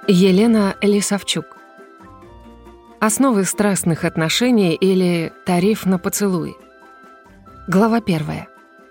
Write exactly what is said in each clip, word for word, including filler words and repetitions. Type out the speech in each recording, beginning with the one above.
Елена Лисовчук. Основы страстных отношений или тариф на поцелуи. Глава первая.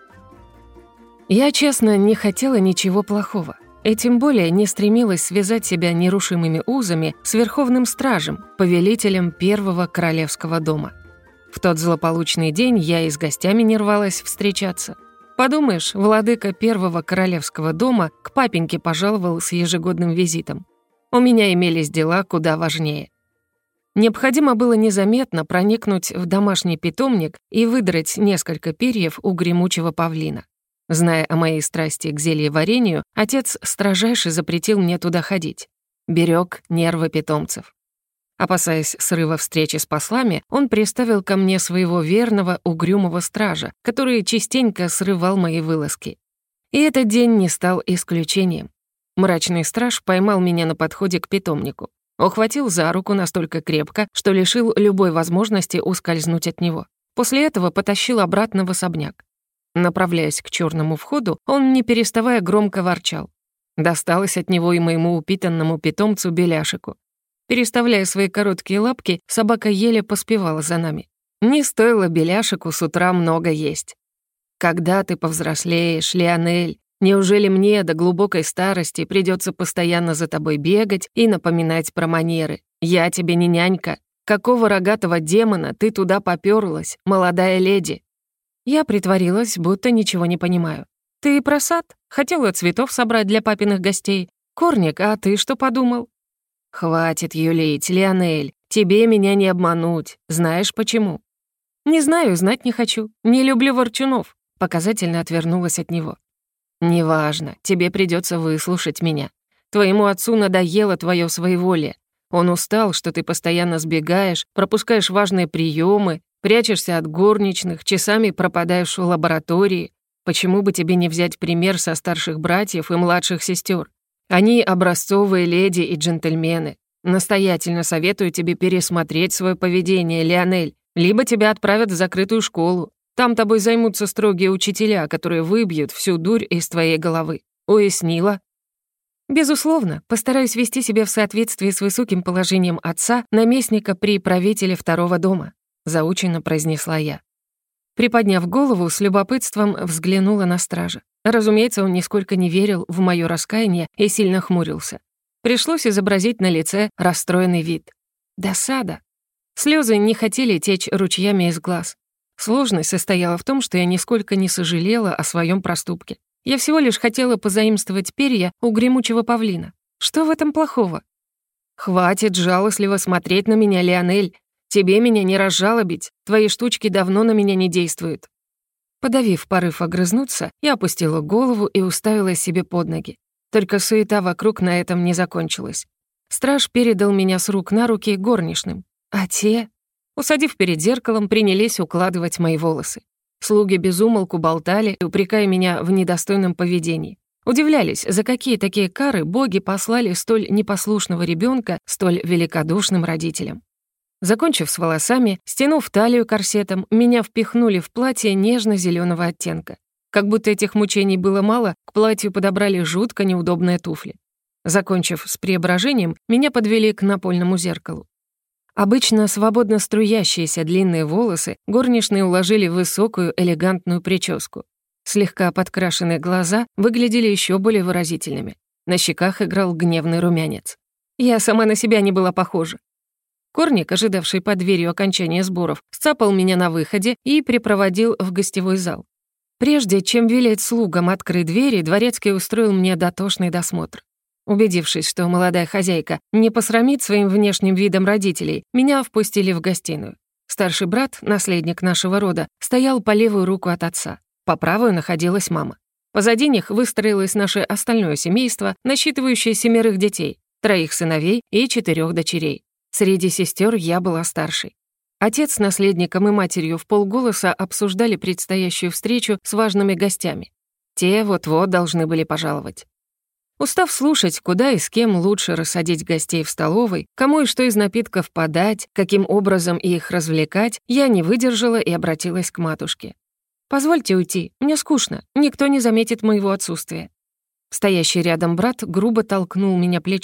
Я, честно, не хотела ничего плохого, и тем более не стремилась связать себя нерушимыми узами с Верховным Стражем, повелителем Первого Королевского дома. В тот злополучный день я и с гостями не рвалась встречаться. Подумаешь, владыка Первого Королевского дома к папеньке пожаловал с ежегодным визитом. У меня имелись дела куда важнее. Необходимо было незаметно проникнуть в домашний питомник и выдрать несколько перьев у гремучего павлина. Зная о моей страсти к зельеварению, отец строжайше запретил мне туда ходить. Берег нервы питомцев. Опасаясь срыва встречи с послами, он приставил ко мне своего верного угрюмого стража, который частенько срывал мои вылазки. И этот день не стал исключением. Мрачный страж поймал меня на подходе к питомнику, ухватил за руку настолько крепко, что лишил любой возможности ускользнуть от него. После этого потащил обратно в особняк. Направляясь к черному входу, он, не переставая, громко ворчал. Досталось от него и моему упитанному питомцу Беляшику. Переставляя свои короткие лапки, собака еле поспевала за нами. Не стоило Беляшику с утра много есть. «Когда ты повзрослеешь, Лионель? Неужели мне до глубокой старости придется постоянно за тобой бегать и напоминать про манеры? Я тебе не нянька. Какого рогатого демона ты туда попёрлась, молодая леди?» Я притворилась, будто ничего не понимаю. «Ты про сад? Хотела цветов собрать для папиных гостей. Корник, а ты что подумал?» «Хватит юлить, Лионель. Тебе меня не обмануть. Знаешь почему?» «Не знаю, знать не хочу. Не люблю ворчунов». Показательно отвернулась от него. «Неважно, тебе придется выслушать меня. Твоему отцу надоело твое своеволие. Он устал, что ты постоянно сбегаешь, пропускаешь важные приемы, прячешься от горничных, часами пропадаешь в лаборатории. Почему бы тебе не взять пример со старших братьев и младших сестер? Они образцовые леди и джентльмены. Настоятельно советую тебе пересмотреть свое поведение, Лионель, либо тебя отправят в закрытую школу. Там тобой займутся строгие учителя, которые выбьют всю дурь из твоей головы. Уяснила?» «Безусловно, постараюсь вести себя в соответствии с высоким положением отца, наместника при правителе второго дома», заученно произнесла я. Приподняв голову, с любопытством взглянула на стража. Разумеется, он нисколько не верил в моё раскаяние и сильно хмурился. Пришлось изобразить на лице расстроенный вид. Досада. Слёзы не хотели течь ручьями из глаз. Сложность состояла в том, что я нисколько не сожалела о своем проступке. Я всего лишь хотела позаимствовать перья у гремучего павлина. Что в этом плохого? «Хватит жалостливо смотреть на меня, Лионель. Тебе меня не разжалобить. Твои штучки давно на меня не действуют». Подавив порыв огрызнуться, я опустила голову и уставилась себе под ноги. Только суета вокруг на этом не закончилась. Страж передал меня с рук на руки горничным. А те... Усадив перед зеркалом, принялись укладывать мои волосы. Слуги безумолку болтали, упрекая меня в недостойном поведении. Удивлялись, за какие такие кары боги послали столь непослушного ребенка столь великодушным родителям. Закончив с волосами, стянув талию корсетом, меня впихнули в платье нежно-зеленого оттенка. Как будто этих мучений было мало, к платью подобрали жутко неудобные туфли. Закончив с преображением, меня подвели к напольному зеркалу. Обычно свободно струящиеся длинные волосы горничные уложили в высокую элегантную прическу. Слегка подкрашенные глаза выглядели еще более выразительными. На щеках играл гневный румянец. Я сама на себя не была похожа. Корник, ожидавший под дверью окончания сборов, сцапал меня на выходе и припроводил в гостевой зал. Прежде чем велеть слугам открыть двери, дворецкий устроил мне дотошный досмотр. Убедившись, что молодая хозяйка не посрамит своим внешним видом родителей, меня впустили в гостиную. Старший брат, наследник нашего рода, стоял по левую руку от отца. По правую находилась мама. Позади них выстроилось наше остальное семейство, насчитывающее семерых детей, троих сыновей и четырех дочерей. Среди сестер я была старшей. Отец с наследником и матерью вполголоса обсуждали предстоящую встречу с важными гостями. Те вот-вот должны были пожаловать. Устав слушать, куда и с кем лучше рассадить гостей в столовой, кому и что из напитков подать, каким образом их развлекать, я не выдержала и обратилась к матушке. «Позвольте уйти, мне скучно, никто не заметит моего отсутствия». Стоящий рядом брат грубо толкнул меня плечом.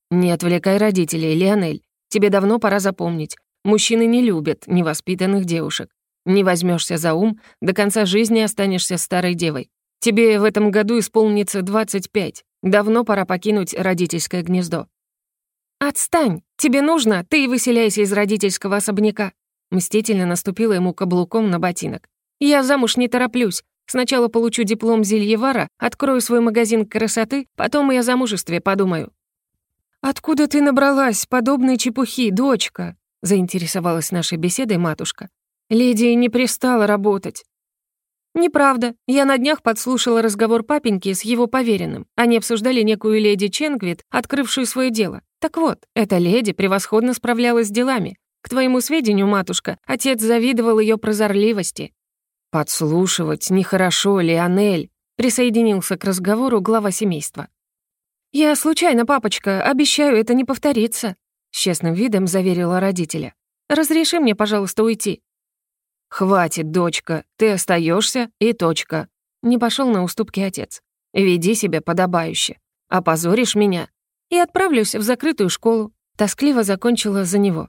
«Не отвлекай родителей, Лионель. Тебе давно пора запомнить. Мужчины не любят невоспитанных девушек. Не возьмешься за ум, до конца жизни останешься старой девой. Тебе в этом году исполнится двадцать пять. Давно пора покинуть родительское гнездо». «Отстань! Тебе нужно, ты и выселяйся из родительского особняка!» Мстительно наступила ему каблуком на ботинок. «Я замуж не тороплюсь. Сначала получу диплом зельевара, открою свой магазин красоты, потом и о замужестве подумаю». «Откуда ты набралась подобной чепухи, дочка?» заинтересовалась нашей беседой матушка. «Леди не пристала работать». «Неправда. Я на днях подслушала разговор папеньки с его поверенным. Они обсуждали некую леди Ченгвит, открывшую свое дело. Так вот, эта леди превосходно справлялась с делами. К твоему сведению, матушка, отец завидовал ее прозорливости». «Подслушивать нехорошо, Лионель», присоединился к разговору глава семейства. «Я случайно, папочка, обещаю, это не повторится», с честным видом заверила родителя. «Разреши мне, пожалуйста, уйти». «Хватит, дочка, ты остаешься и точка», не пошел на уступки отец. «Веди себя подобающе. Опозоришь меня и отправлюсь в закрытую школу», тоскливо закончила за него.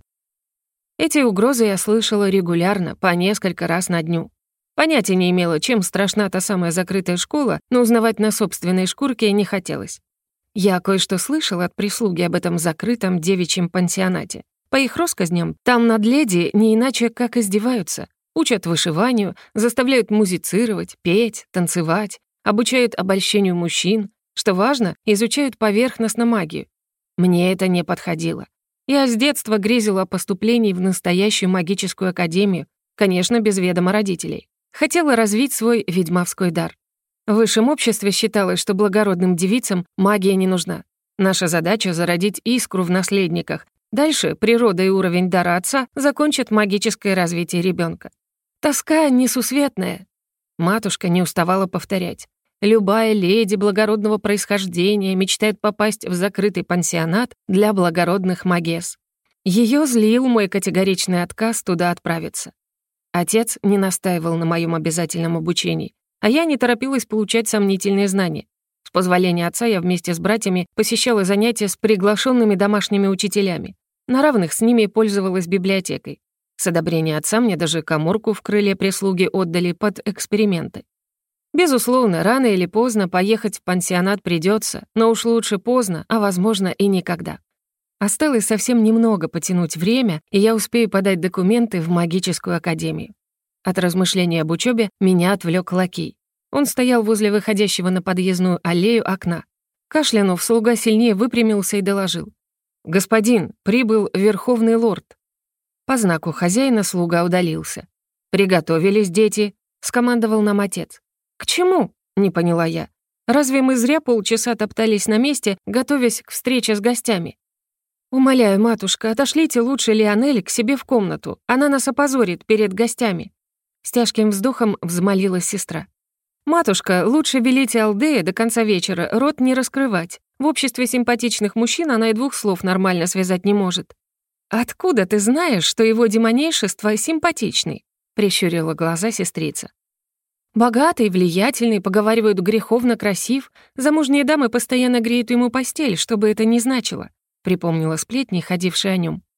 Эти угрозы я слышала регулярно, по несколько раз на дню. Понятия не имела, чем страшна та самая закрытая школа, но узнавать на собственной шкурке не хотелось. Я кое-что слышала от прислуги об этом закрытом девичьем пансионате. По их россказням, там над леди не иначе как издеваются. Учат вышиванию, заставляют музицировать, петь, танцевать, обучают обольщению мужчин. Что важно, изучают поверхностно магию. Мне это не подходило. Я с детства грезила о поступлении в настоящую магическую академию, конечно, без ведома родителей. Хотела развить свой ведьмовской дар. В высшем обществе считалось, что благородным девицам магия не нужна. Наша задача — зародить искру в наследниках. Дальше природа и уровень дара отца закончат магическое развитие ребенка. Тоска несусветная. Матушка не уставала повторять. Любая леди благородного происхождения мечтает попасть в закрытый пансионат для благородных магес. Ее злил мой категоричный отказ туда отправиться. Отец не настаивал на моем обязательном обучении, а я не торопилась получать сомнительные знания. С позволения отца я вместе с братьями посещала занятия с приглашенными домашними учителями. На равных с ними пользовалась библиотекой. С одобрения отца мне даже каморку в крыле прислуги отдали под эксперименты. Безусловно, рано или поздно поехать в пансионат придется, но уж лучше поздно, а, возможно, и никогда. Осталось совсем немного потянуть время, и я успею подать документы в магическую академию. От размышлений об учебе меня отвлек лакей. Он стоял возле выходящего на подъездную аллею окна. Кашлянув, слуга сильнее выпрямился и доложил. «Господин, прибыл верховный лорд». По знаку хозяина слуга удалился. «Приготовились, дети», — скомандовал нам отец. «К чему?» — не поняла я. «Разве мы зря полчаса топтались на месте, готовясь к встрече с гостями?» «Умоляю, матушка, отошлите лучше Лионель к себе в комнату. Она нас опозорит перед гостями». С тяжким вздохом взмолилась сестра. «Матушка, лучше велите Алдее до конца вечера рот не раскрывать. В обществе симпатичных мужчин она и двух слов нормально связать не может». «Откуда ты знаешь, что его демонейшество симпатичный?» — прищурила глаза сестрица. «Богатый, влиятельный, поговаривают, греховно красив. Замужние дамы постоянно греют ему постель, чтобы это не значило», — припомнила сплетни, ходившие о нем.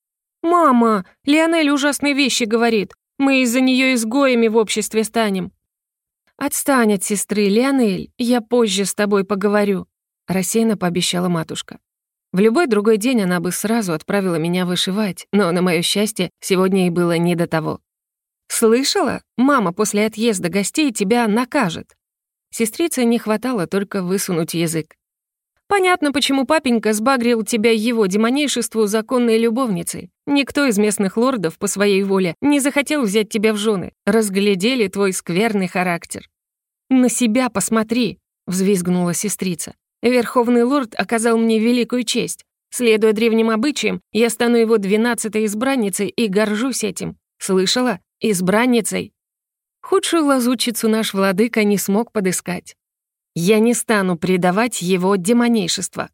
«Мама, Лионель ужасные вещи говорит. Мы из-за нее изгоями в обществе станем». «Отстань от сестры, Лионель, я позже с тобой поговорю», — рассеянно пообещала матушка. В любой другой день она бы сразу отправила меня вышивать, но, на моё счастье, сегодня ей было не до того. «Слышала? Мама после отъезда гостей тебя накажет». Сестрице не хватало только высунуть язык. «Понятно, почему папенька сбагрил тебя его демонейшеству законной любовницей. Никто из местных лордов по своей воле не захотел взять тебя в жены. Разглядели твой скверный характер». «На себя посмотри», — взвизгнула сестрица. «Верховный лорд оказал мне великую честь. Следуя древним обычаям, я стану его двенадцатой избранницей и горжусь этим. Слышала? Избранницей. Худшую лазутчицу наш владыка не смог подыскать. Я не стану предавать его демонейшество».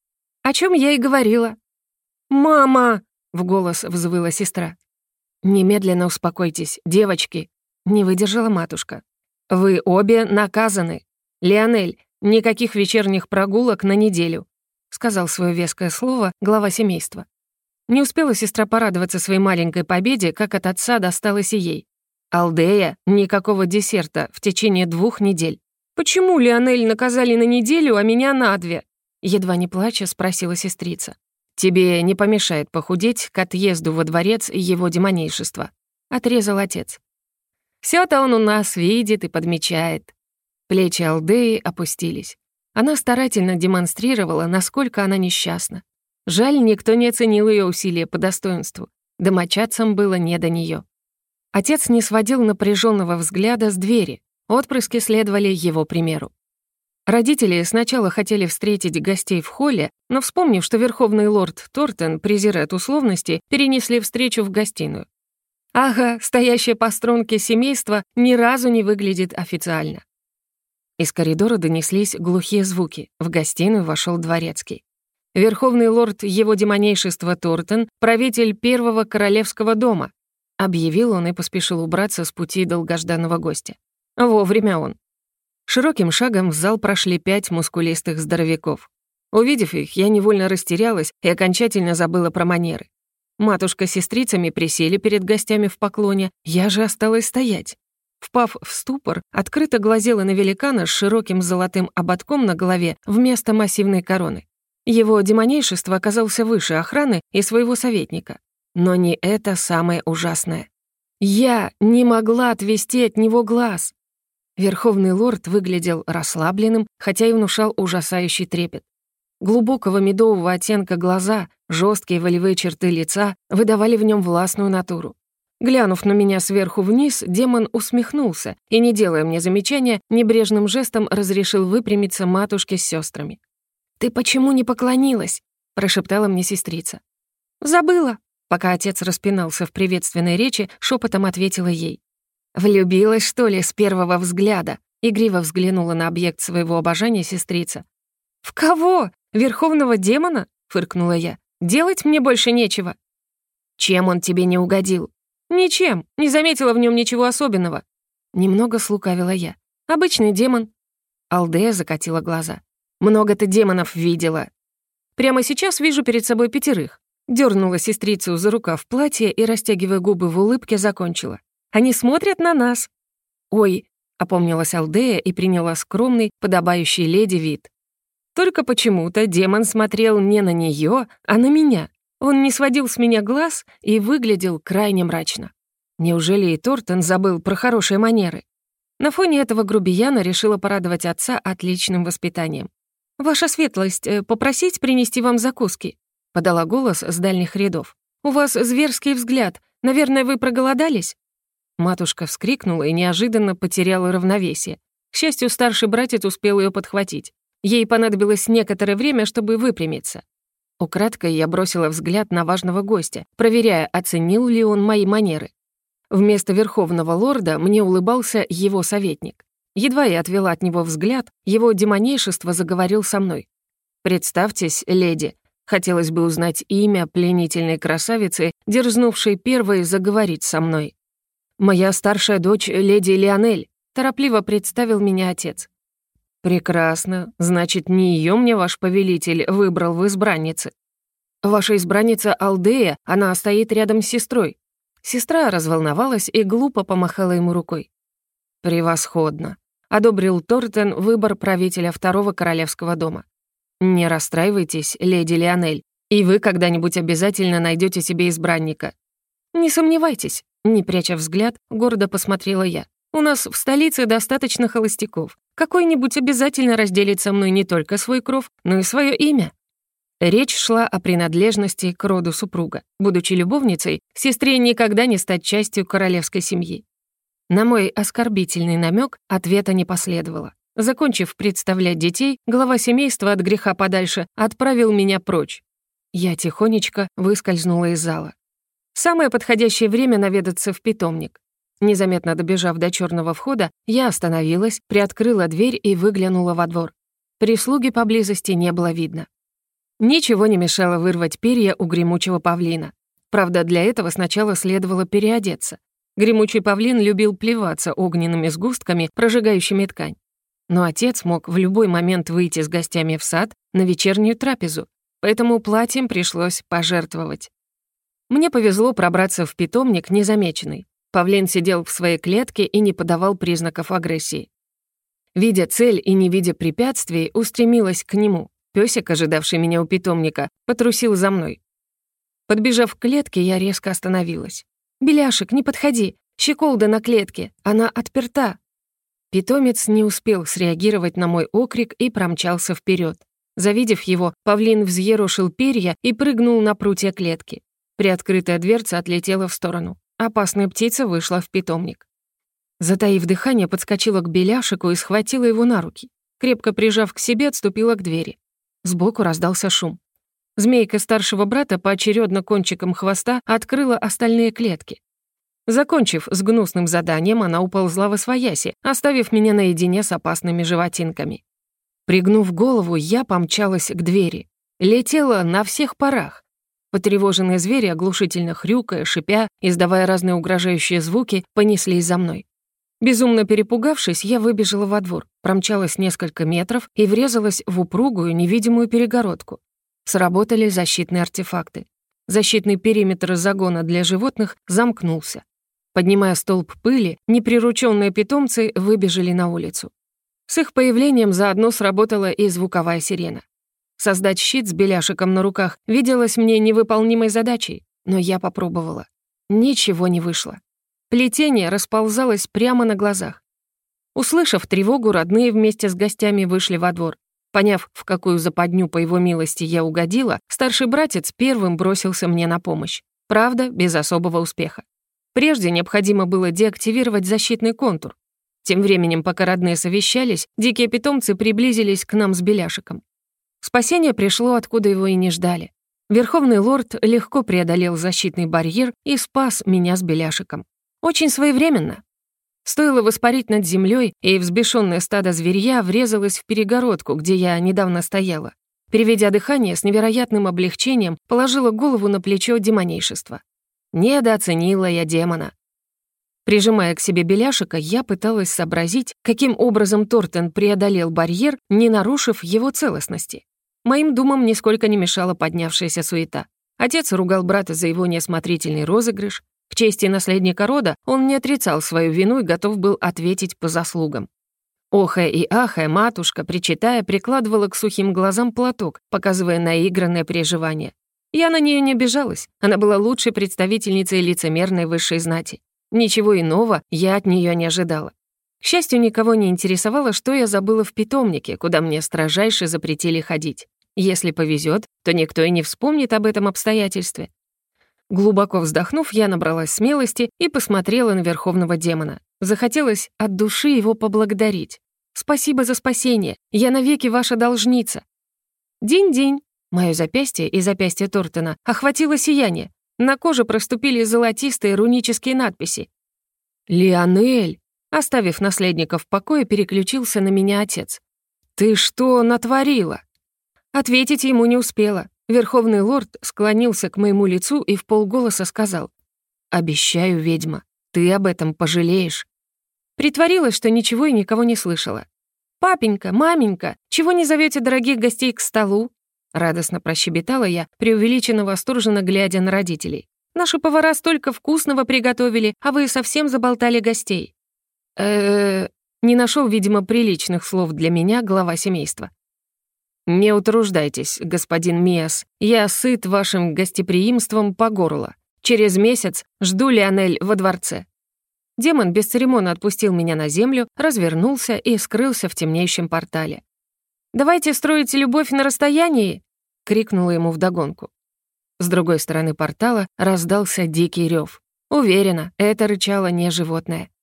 «О чем я и говорила». «Мама!» — в голос взвыла сестра. «Немедленно успокойтесь, девочки», — не выдержала матушка. «Вы обе наказаны. Лионель, никаких вечерних прогулок на неделю. — сказал свое веское слово глава семейства. Не успела сестра порадоваться своей маленькой победе, как от отца досталось и ей. «Алдея, никакого десерта в течение двух недель». «Почему Лионель наказали на неделю, а меня на две?» Едва не плача спросила сестрица. «Тебе не помешает похудеть к отъезду во дворец его демонейшества», — отрезал отец. «Всё-то он у нас видит и подмечает». Плечи Алдеи опустились. Она старательно демонстрировала, насколько она несчастна. Жаль, никто не оценил ее усилия по достоинству. Домочадцам было не до нее. Отец не сводил напряженного взгляда с двери. Отпрыски следовали его примеру. Родители сначала хотели встретить гостей в холле, но, вспомнив, что верховный лорд Тортон презирает условности, перенесли встречу в гостиную. Ага, стоящее по струнке семейство ни разу не выглядит официально. Из коридора донеслись глухие звуки. В гостиную вошел дворецкий. Верховный лорд его демонейшества Тортон, правитель первого королевского дома, объявил он и поспешил убраться с пути долгожданного гостя. Вовремя он. Широким шагом в зал прошли пять мускулистых здоровяков. Увидев их, я невольно растерялась и окончательно забыла про манеры. Матушка с сестрицами присели перед гостями в поклоне, я же осталась стоять. Впав в ступор, открыто глазела на великана с широким золотым ободком на голове вместо массивной короны. Его демонейшество оказался выше охраны и своего советника. Но не это самое ужасное. Я не могла отвести от него глаз. Верховный лорд выглядел расслабленным, хотя и внушал ужасающий трепет. Глубокого медового оттенка глаза, жесткие волевые черты лица выдавали в нем властную натуру. Глянув на меня сверху вниз, демон усмехнулся и, не делая мне замечания, небрежным жестом разрешил выпрямиться матушке с сестрами. «Ты почему не поклонилась?» — прошептала мне сестрица. «Забыла», — пока отец распинался в приветственной речи, шепотом ответила ей. «Влюбилась, что ли, с первого взгляда?» — игриво взглянула на объект своего обожания сестрица. «В кого? Верховного демона?» — фыркнула я. «Делать мне больше нечего». «Чем он тебе не угодил?» «Ничем, не заметила в нем ничего особенного». Немного слукавила я. «Обычный демон». Алдея закатила глаза. «Много ты демонов видела». «Прямо сейчас вижу перед собой пятерых». Дёрнула сестрицу за рукав платья и, растягивая губы в улыбке, закончила. «Они смотрят на нас». «Ой», — опомнилась Алдея и приняла скромный, подобающий леди вид. Только почему-то демон смотрел не на неё, а на меня. Он не сводил с меня глаз и выглядел крайне мрачно. Неужели и Тортон забыл про хорошие манеры? На фоне этого грубияна решила порадовать отца отличным воспитанием. «Ваша светлость, попросить принести вам закуски?» — подала голос с дальних рядов. «У вас зверский взгляд. Наверное, вы проголодались?» Матушка вскрикнула и неожиданно потеряла равновесие. К счастью, старший братец успел ее подхватить. Ей понадобилось некоторое время, чтобы выпрямиться. Украдкой я бросила взгляд на важного гостя, проверяя, оценил ли он мои манеры. Вместо верховного лорда мне улыбался его советник. Едва я отвела от него взгляд, его демонейшество заговорил со мной. «Представьтесь, леди, хотелось бы узнать имя пленительной красавицы, дерзнувшей первой заговорить со мной». «Моя старшая дочь, леди Лионель», — торопливо представил меня отец. «Прекрасно. Значит, не ее мне ваш повелитель выбрал в избраннице. Ваша избранница Алдея, она стоит рядом с сестрой». Сестра разволновалась и глупо помахала ему рукой. «Превосходно», — одобрил Тортон выбор правителя второго королевского дома. «Не расстраивайтесь, леди Лионель, и вы когда-нибудь обязательно найдете себе избранника». «Не сомневайтесь», — не пряча взгляд, гордо посмотрела я. «У нас в столице достаточно холостяков. Какой-нибудь обязательно разделит со мной не только свой кров, но и свое имя». Речь шла о принадлежности к роду супруга. Будучи любовницей, сестре никогда не стать частью королевской семьи. На мой оскорбительный намек ответа не последовало. Закончив представлять детей, глава семейства от греха подальше отправил меня прочь. Я тихонечко выскользнула из зала. Самое подходящее время наведаться в питомник. Незаметно добежав до черного входа, я остановилась, приоткрыла дверь и выглянула во двор. Прислуги поблизости не было видно. Ничего не мешало вырвать перья у гремучего павлина. Правда, для этого сначала следовало переодеться. Гремучий павлин любил плеваться огненными сгустками, прожигающими ткань. Но отец мог в любой момент выйти с гостями в сад на вечернюю трапезу, поэтому платьем пришлось пожертвовать. Мне повезло пробраться в питомник незамеченный. Павлин сидел в своей клетке и не подавал признаков агрессии. Видя цель и не видя препятствий, устремилась к нему. Пёсик, ожидавший меня у питомника, потрусил за мной. Подбежав к клетке, я резко остановилась. «Беляшек, не подходи! Щеколда на клетке! Она отперта!» Питомец не успел среагировать на мой окрик и промчался вперед. Завидев его, павлин взъерошил перья и прыгнул на прутья клетки. Приоткрытая дверца отлетела в сторону. Опасная птица вышла в питомник. Затаив дыхание, подскочила к Беляшику и схватила его на руки. Крепко прижав к себе, отступила к двери. Сбоку раздался шум. Змейка старшего брата поочередно кончиком хвоста открыла остальные клетки. Закончив с гнусным заданием, она уползла восвояси, оставив меня наедине с опасными животинками. Пригнув голову, я помчалась к двери. Летела на всех парах. Потревоженные звери, оглушительно хрюкая, шипя, издавая разные угрожающие звуки, понеслись за мной. Безумно перепугавшись, я выбежала во двор, промчалась несколько метров и врезалась в упругую невидимую перегородку. Сработали защитные артефакты. Защитный периметр загона для животных замкнулся. Поднимая столб пыли, неприручённые питомцы выбежали на улицу. С их появлением заодно сработала и звуковая сирена. Создать щит с Беляшиком на руках виделось мне невыполнимой задачей, но я попробовала. Ничего не вышло. Плетение расползалось прямо на глазах. Услышав тревогу, родные вместе с гостями вышли во двор. Поняв, в какую западню по его милости я угодила, старший братец первым бросился мне на помощь. Правда, без особого успеха. Прежде необходимо было деактивировать защитный контур. Тем временем, пока родные совещались, дикие питомцы приблизились к нам с Беляшиком. Спасение пришло, откуда его и не ждали. Верховный лорд легко преодолел защитный барьер и спас меня с Беляшиком. Очень своевременно. Стоило воспарить над землей, и взбешённое стадо зверья врезалось в перегородку, где я недавно стояла. Переведя дыхание, с невероятным облегчением положила голову на плечо демонейшества. Недооценила я демона. Прижимая к себе Беляшика, я пыталась сообразить, каким образом Тортен преодолел барьер, не нарушив его целостности. Моим думам нисколько не мешала поднявшаяся суета. Отец ругал брата за его неосмотрительный розыгрыш. К чести наследника рода он не отрицал свою вину и готов был ответить по заслугам. Охая и ахая, матушка, причитая, прикладывала к сухим глазам платок, показывая наигранное переживание. Я на нее не обижалась, она была лучшей представительницей лицемерной высшей знати. Ничего иного я от нее не ожидала. К счастью, никого не интересовало, что я забыла в питомнике, куда мне строжайше запретили ходить. Если повезет, то никто и не вспомнит об этом обстоятельстве. Глубоко вздохнув, я набралась смелости и посмотрела на верховного демона. Захотелось от души его поблагодарить. «Спасибо за спасение, я навеки ваша должница». День-день. Моё запястье и запястье Тортена охватило сияние. На коже проступили золотистые рунические надписи. «Лионель!» Оставив наследника в покое, переключился на меня отец. «Ты что натворила?» Ответить ему не успела. Верховный лорд склонился к моему лицу и вполголоса сказал: «Обещаю, ведьма, ты об этом пожалеешь». Притворилась, что ничего и никого не слышала. «Папенька, маменька, чего не зовете дорогих гостей к столу?» Радостно прощебетала я, преувеличенно восторженно глядя на родителей. «Наши повара столько вкусного приготовили, а вы совсем заболтали гостей». э Не нашел, видимо, приличных слов для меня глава семейства. «Не утруждайтесь, господин Миас, я сыт вашим гостеприимством по горло. Через месяц жду Лионель во дворце». Демон бесцеремонно отпустил меня на землю, развернулся и скрылся в темнеющем портале. «Давайте строить любовь на расстоянии!» — крикнула ему вдогонку. С другой стороны портала раздался дикий рев. Уверена, это рычало не животное.